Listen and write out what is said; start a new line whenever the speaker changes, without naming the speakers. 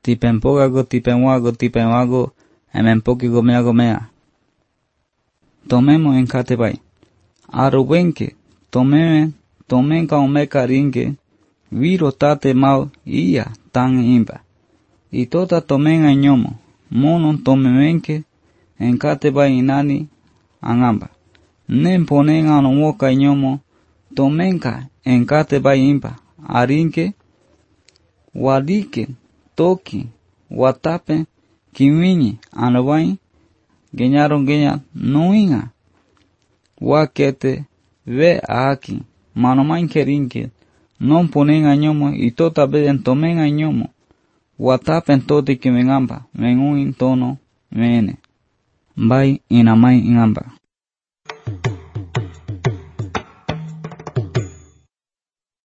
tipenpogago, tipenwago, emenpoki gomea. Tomemos en catebay. Arubenque, tomenka omeka rinque, viro tate mau ia tan imba. Y tota tomen añomo, monon tomemenque, en catebay inani, angamba. Nen ponen anomoka añomo, tomenka en catebay imba, arinque, wadike, toki, watape, kiwiñi, anobay, geñaron nuinga, wakete, ve aquí, manomain kerinke, non ponen añomo y tota beden tomen añomo, watapen toti que mengamba, menguin tono, mene, bay inamay ingamba.